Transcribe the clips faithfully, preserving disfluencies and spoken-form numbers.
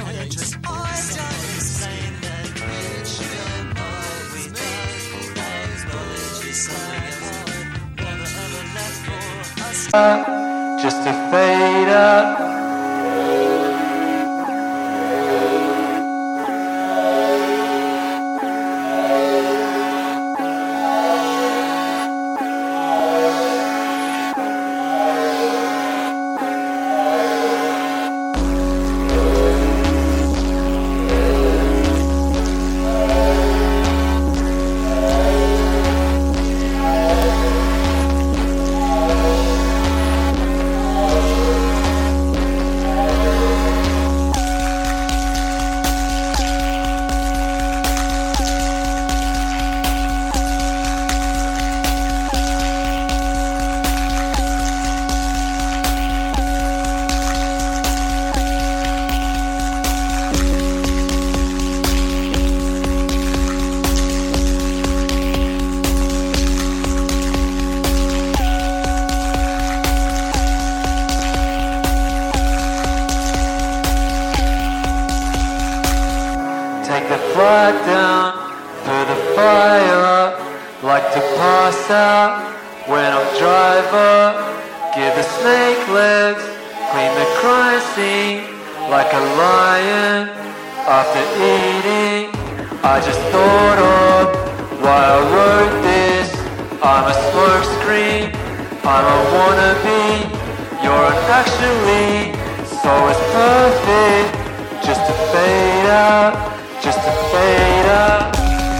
Just to fade out. Take the flag down through the fire. Like to pass out when I'm driver. Give the snake legs, clean the crime scene like a lion after eating. I just thought of why I wrote this. I'm a smoke screen, I'm a wannabe. You're an actually, so it's perfect. Just to fade out. Just to fade out.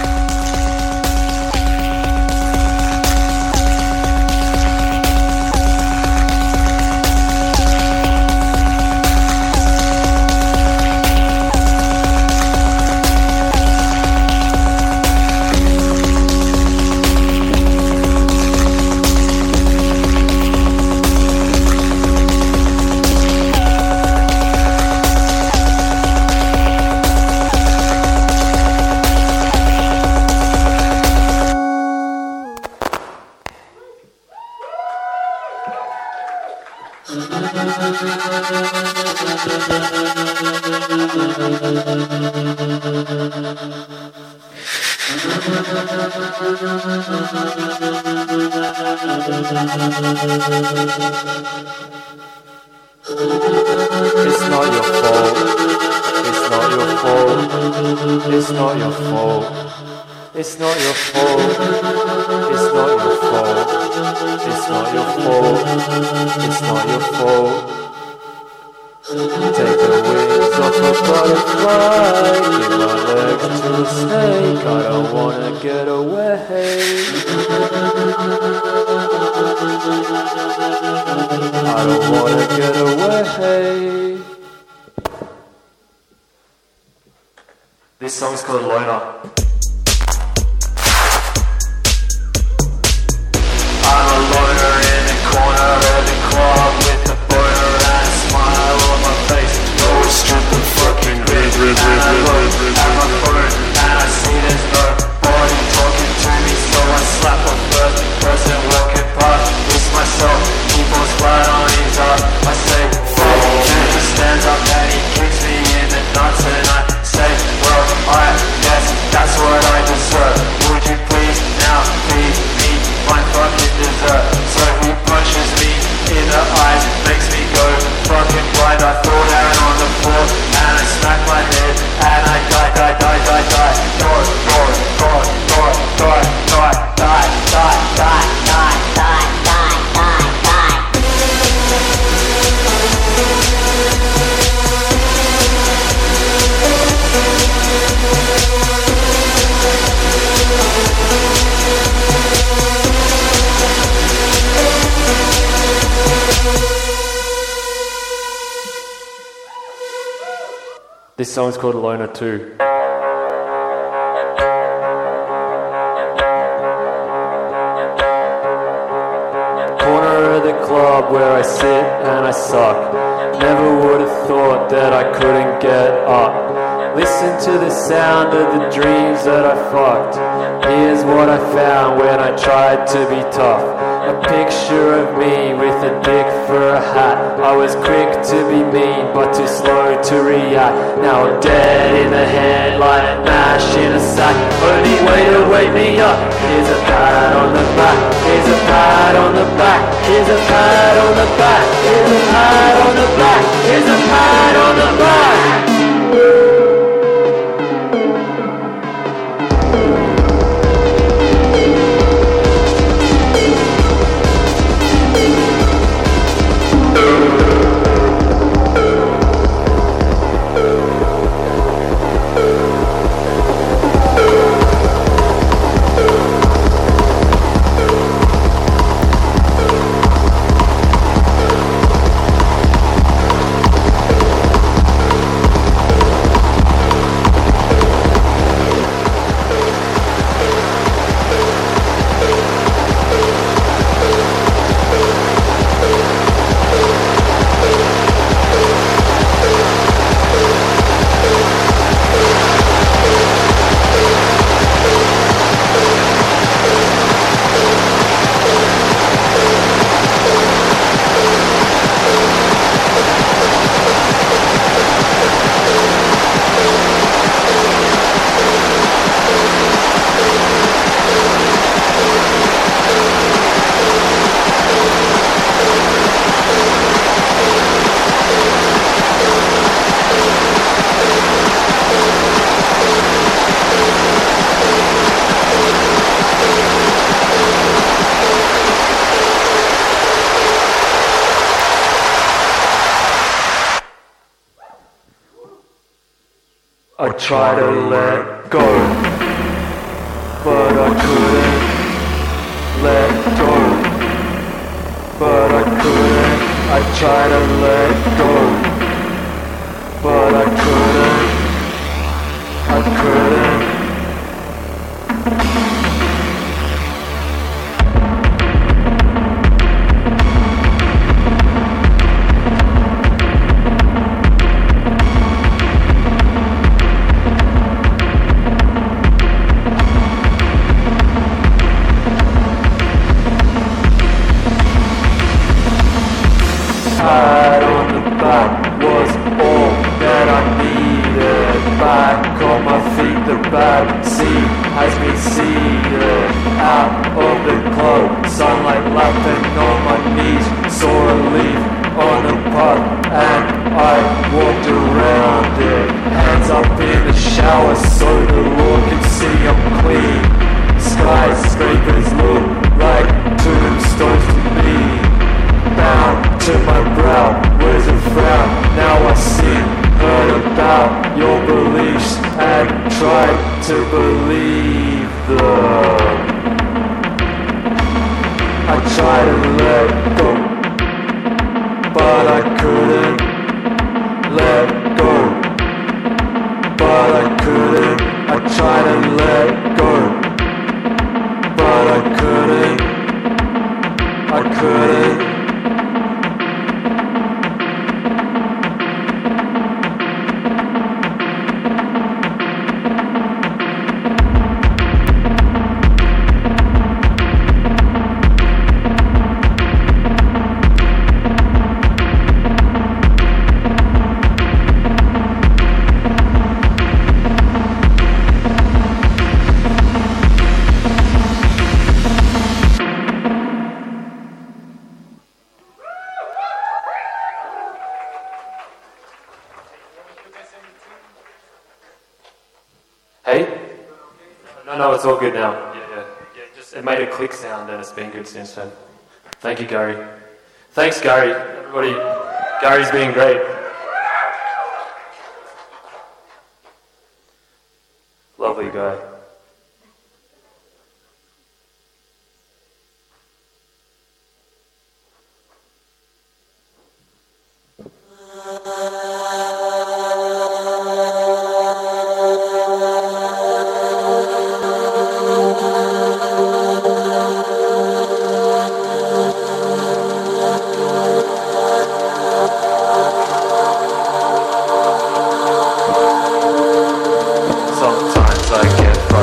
It's not your fault. It's not your fault. It's not your fault. It's not your fault. It's not your fault. It's not your fault. It's not your fault. Take the wings off a butterfly. Give my legs to a snake. I don't wanna get away. I don't wanna get away. This song's called Loner. I'm a loner in the corner of the club with a boner and a smile on my face. Always stripping fucking red, red, red, red, red, red, at my phone and I see there's nobody talking to me, so I slap a first person walking past. It's myself, he falls flat on his ass. I say, fuck you, he stands up and he kicks me in the nuts and I say, well, I guess that's what I deserve. Would you please now feed me my fucking dessert? So he punches me in the eyes, makes me go fucking blind. I fall down on the floor and I smack my head and I die, die, die, die, die. Die, die, die, die, die, die, die, die, die, die, die, die, die, die. This song's called Loner too. Corner of the club where I sit and I suck. Never would have thought that I couldn't get up. Listen to the sound of the dreams that I fucked. Here's what I found when I tried to be tough. A picture of me with a dick for a hat. I was quick to be mean, but too slow to react. Now I'm dead in the head like mash in a sack. Only way to wake me up is a pat on the back. Is a pat on the back. Is a pat on the back. Is a pat on the back. Is a pat on the back. I tried to let go, but I couldn't let go, but I couldn't. I tried to let go, but I couldn't, I couldn't. Pat on the back was all that I needed. Back on my feet, the back seat has me seated. Out of the club, sunlight lapping on my knees. Saw a leaf on a pub and I walked around it. Hands up in the shower so the Lord can see I'm clean. Skyscrapers look like tombstones to me. Bound to my brow, where's a frown? Now I see, heard about your beliefs and tried to believe them. I tried to let go, but I couldn't let go, but I couldn't. I tried to let go, but I couldn't, I couldn't. Hey? No, no, it's all good now. Yeah, yeah, yeah. Just it made a click sound, and it's been good since then. Thank you, Gary. Thanks, Gary. Everybody, Gary's been great. Lovely guy. Sometimes I get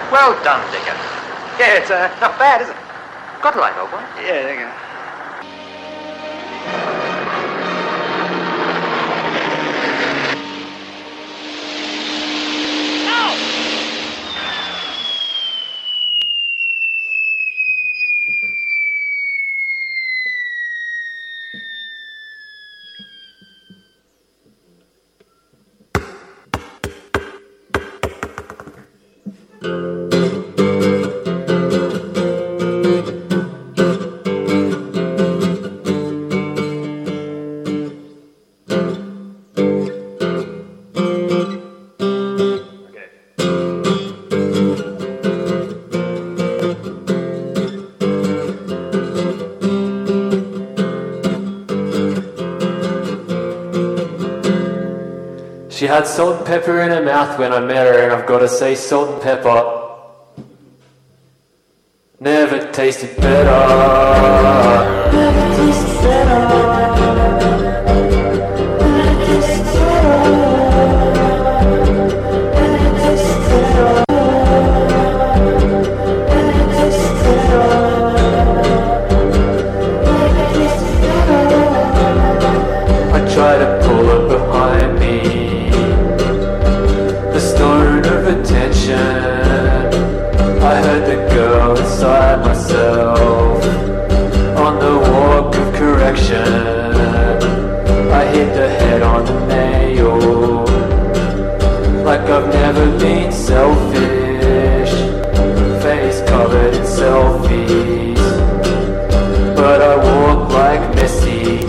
Well done, Dicker. Yeah, it's uh, not bad, is it? Got light, old boy. Yeah, there you go. She had salt and pepper in her mouth when I met her, and I've got to say salt and pepper never tasted better. Never tasted better. Never tasted better. Never tasted better. Never tasted better. Never tasted better. I try to pull her behind me, the stone of attention. I heard the girl inside myself on the walk of correction. I hit the head on the nail like I've never been selfish. Face covered in selfies, but I walk like Messi.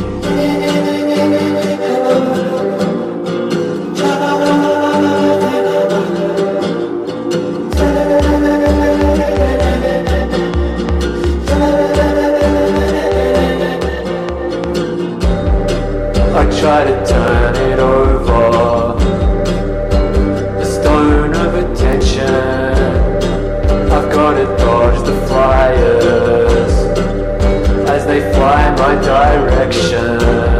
Try to turn it over, the stone of attention. I've got to dodge the flyers as they fly in my direction.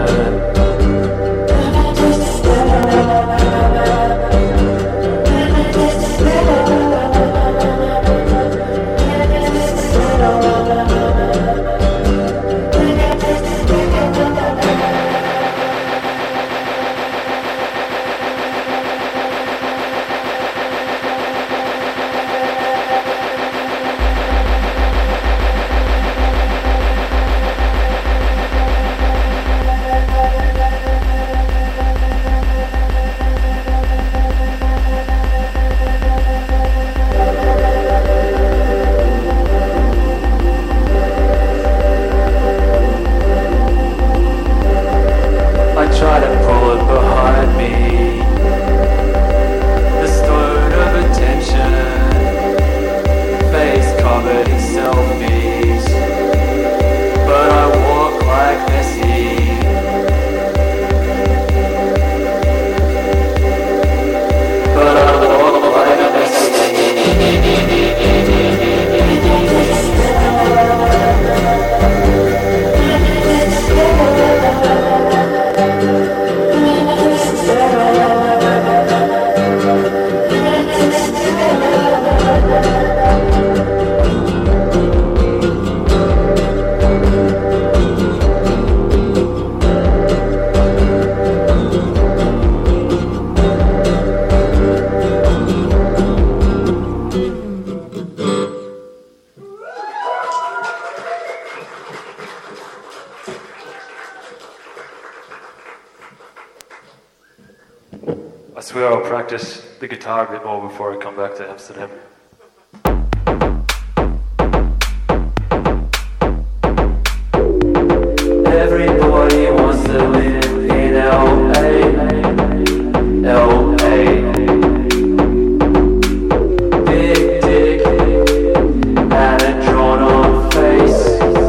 I swear I'll practice the guitar a bit more before I come back to Amsterdam. Everybody wants to live in L A, L A. Big dick and a drawn on face.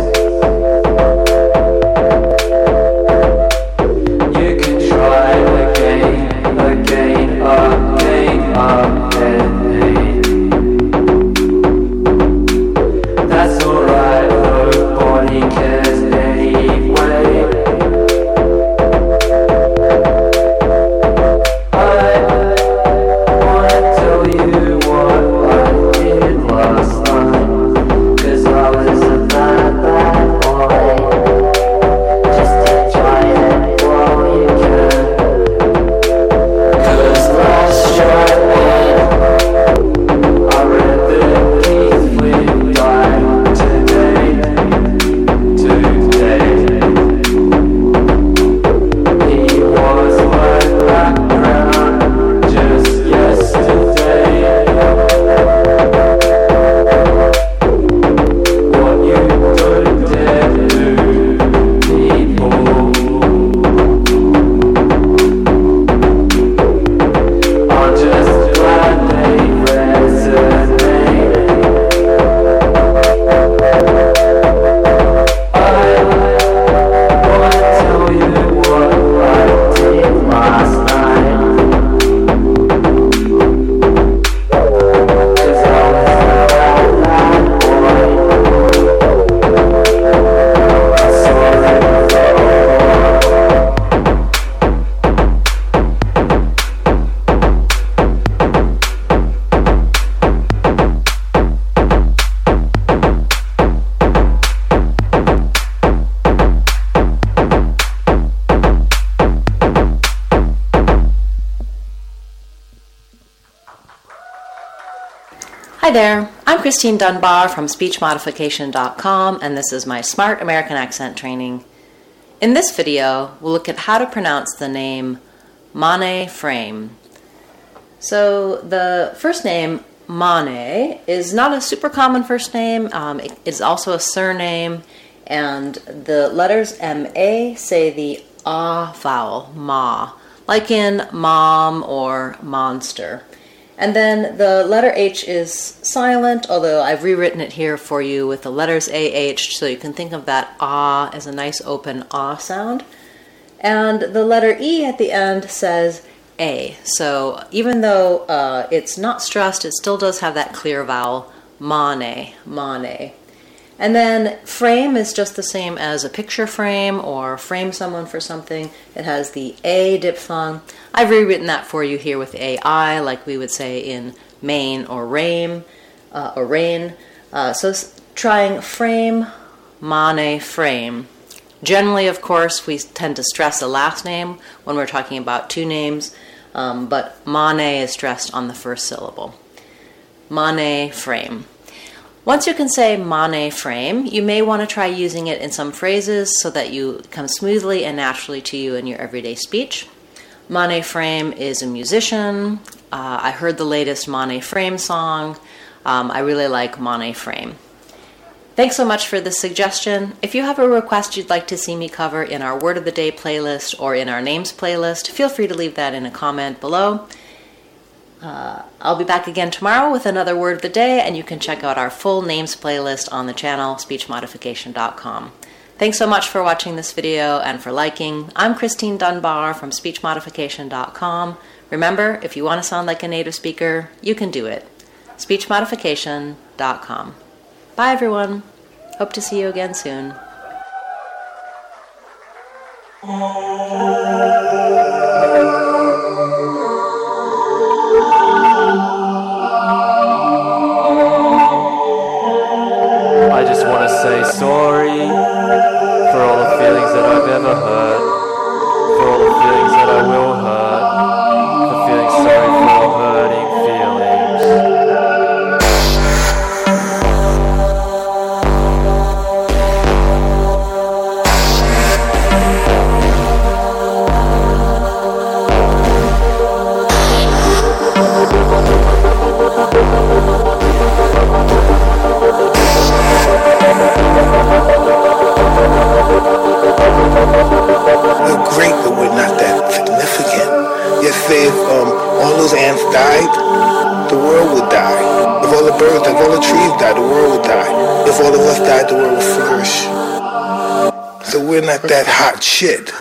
You can try again, again, again, again. there, I'm Christine Dunbar from speech modification dot com, and this is my Smart American Accent training. In this video, we'll look at how to pronounce the name Mane Frame. So the first name, Mane, is not a super common first name. Um, it is also a surname, and the letters M A say the ah vowel, ma, like in mom or monster. And then the letter H is silent, although I've rewritten it here for you with the letters A H, so you can think of that ah as a nice open ah sound. And the letter E at the end says A. So even though uh, it's not stressed, it still does have that clear vowel, mane, mane. And then frame is just the same as a picture frame or frame someone for something. It has the A diphthong. I've rewritten that for you here with A I, like we would say in main or rain, uh, or rain. Uh, so trying frame, mane, frame. Generally, of course, we tend to stress a last name when we're talking about two names, um, but mane is stressed on the first syllable. Mane, frame. Once you can say mane frame, you may want to try using it in some phrases so that you come smoothly and naturally to you in your everyday speech. Mane Frame is a musician. Uh, I heard the latest Mane Frame song. Um, I really like Mane Frame. Thanks so much for this suggestion. If you have a request you'd like to see me cover in our Word of the Day playlist or in our Names playlist, feel free to leave that in a comment below. Uh, I'll be back again tomorrow with another Word of the Day, and you can check out our full names playlist on the channel, speech modification dot com. Thanks so much for watching this video and for liking. I'm Christine Dunbar from speech modification dot com. Remember, if you want to sound like a native speaker, you can do it. speech modification dot com. Bye, everyone. Hope to see you again soon. I just want to say sorry for all the feelings that I've ever hurt, for all the feelings that I will hurt, for feeling sorry for all hurting feelings. We're great, but we're not that significant. Yet say if um, all those ants died, the world would die. If all the birds, if all the trees died, the world would die. If all of us died, the world would flourish. So we're not that hot shit.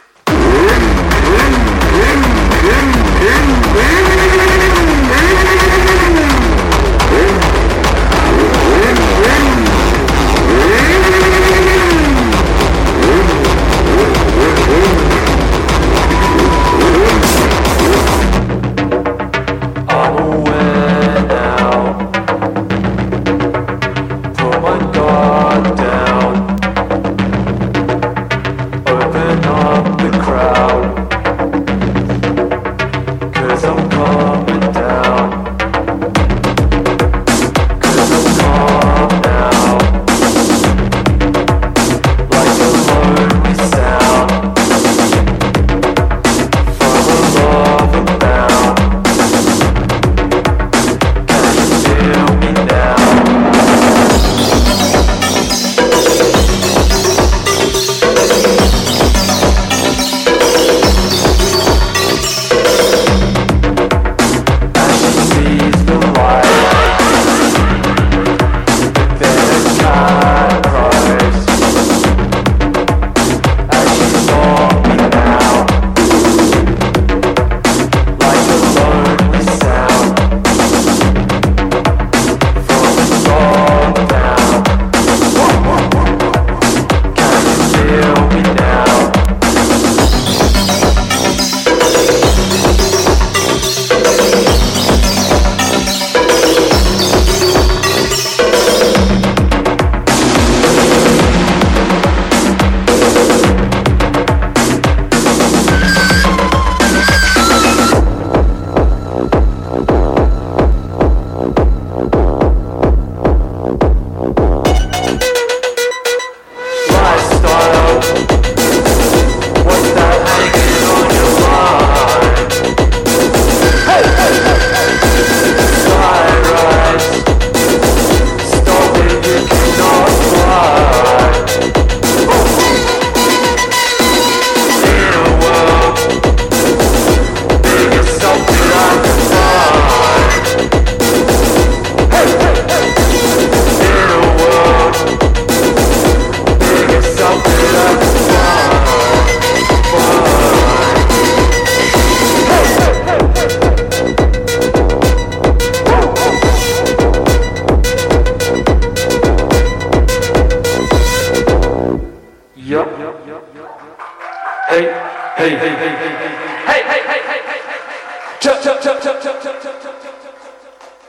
Open up the crowd, 'cause I'm hey, hey, hey, hey, hey, hey, hey, hey, hey, chop, chop, chop, chop, chop, chop, chop, chop, chop, chop, chop.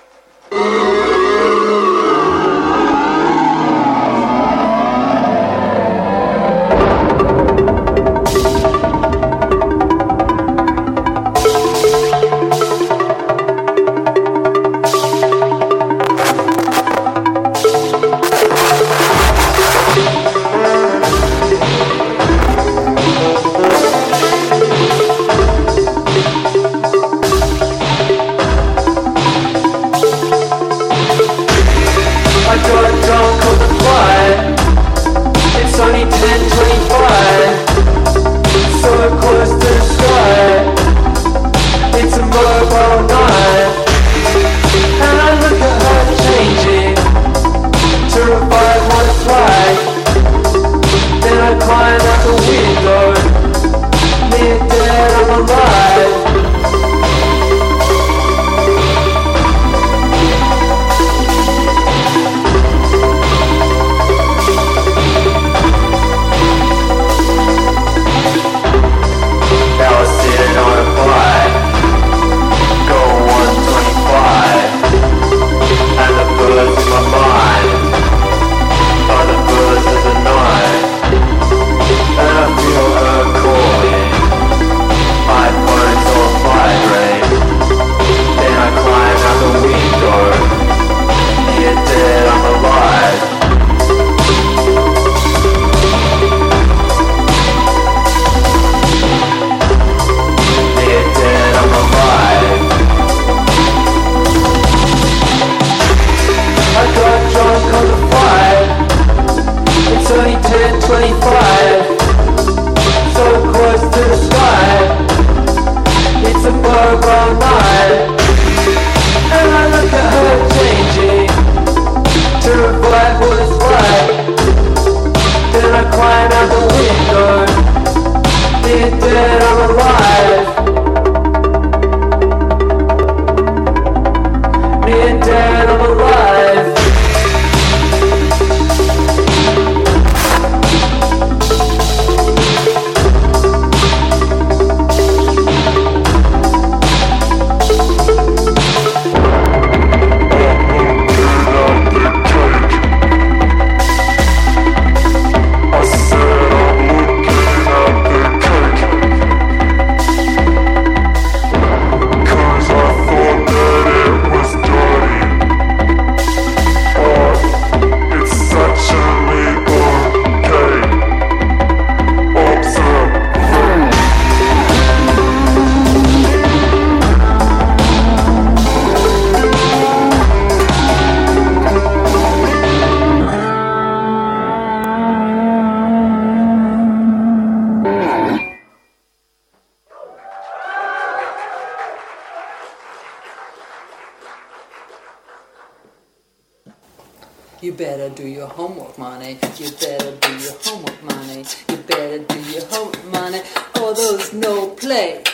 You better do your homework, money. You better do your homework, money. You better do your homework, money. Or those no play,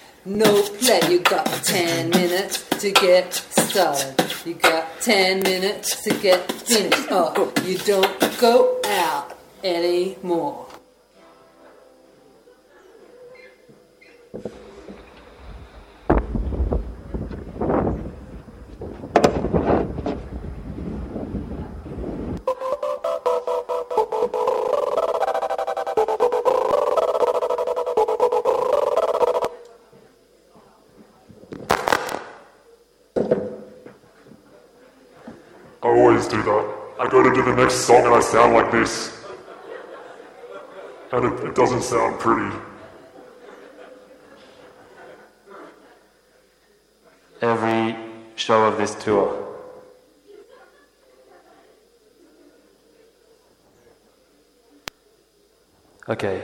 no play. You got ten minutes to get started. You got ten minutes to get finished. Oh, you don't go out anymore. I always do that. I go to do the next song and I sound like this. And it, it doesn't sound pretty. Every show of this tour. Okay.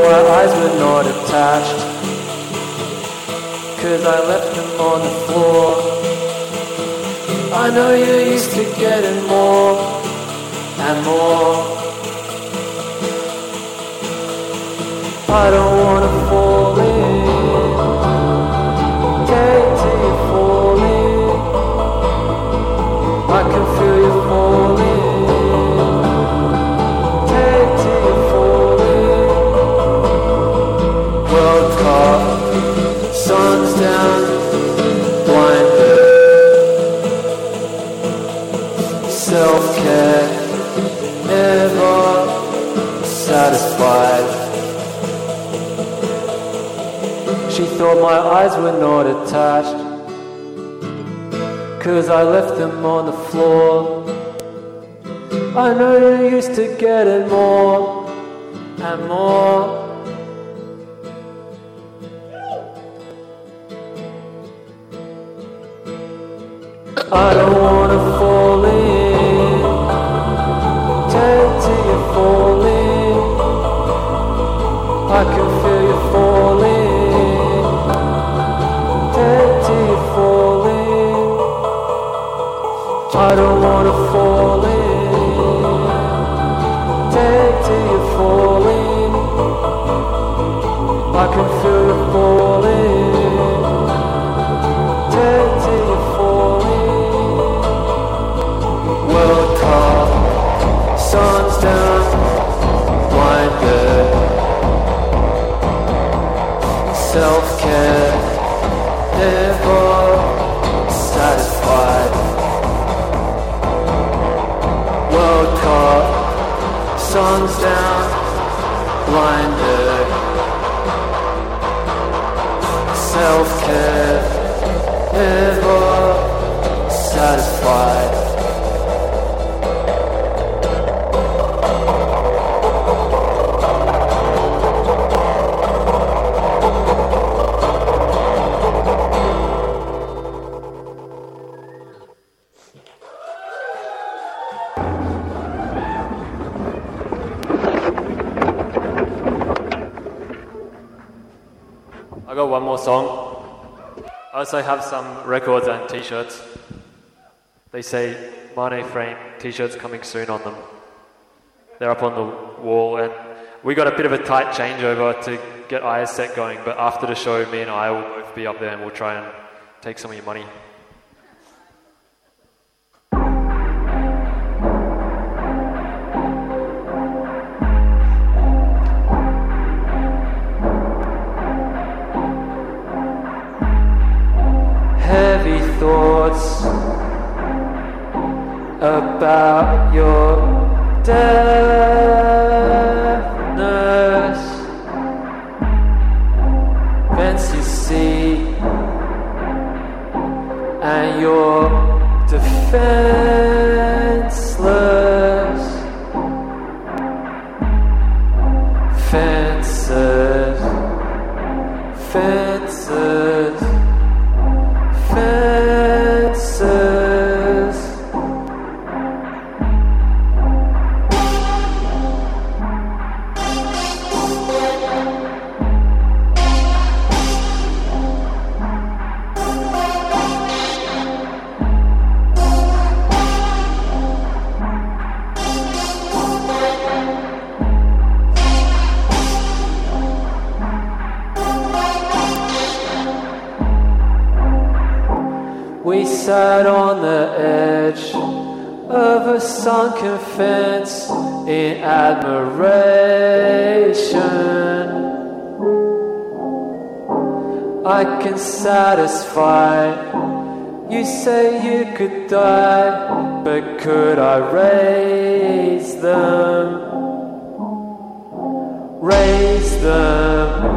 my eyes were not attached, 'cause I left them on the floor. I know you're used to getting more and more. I don't wanna fall in, take till you fall in. I can feel you falling, take till you fall in. World Cup, sun's down, blinded. Self-care, never satisfied. She thought my eyes were not attached, 'cause I left them on the floor. I know you're used to getting more and more. I don't wanna fall in, take till you fall in. I can feel you falling, take till you fall in. I don't wanna fall in, take till you fall in. I can feel you falling, take till you fall in. World Cup, sun's down, blinded. Self-care, never satisfied. World Cup, sun's down, blinded. Self-care, never satisfied. I got one more song. I also have some records and t-shirts. They say Mane Frame t-shirts coming soon on them. They're up on the wall, and we got a bit of a tight changeover to get I S set going, but after the show, me and I will both be up there and we'll try and take some of your money. Heavy thoughts about your deafness, fence you see, and you're defenseless. Fences, fences, fences. We sat on the edge of a sunken fence in admiration. I can satisfy. You say you could die, but could I raise them? Raise them.